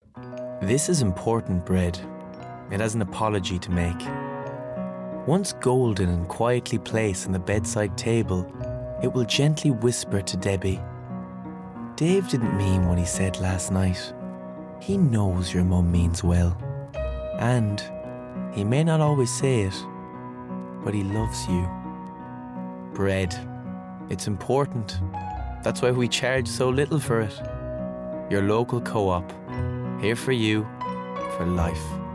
This is important bread. It has an apology to make. Once golden and quietly placed on the bedside table, it will gently whisper to Debbie, Dave didn't mean what he said last night. He knows your mum means well. And he may not always say it, but he loves you. Bread. It's important. That's why we charge so little for it. Your local co-op. Here for you, for life.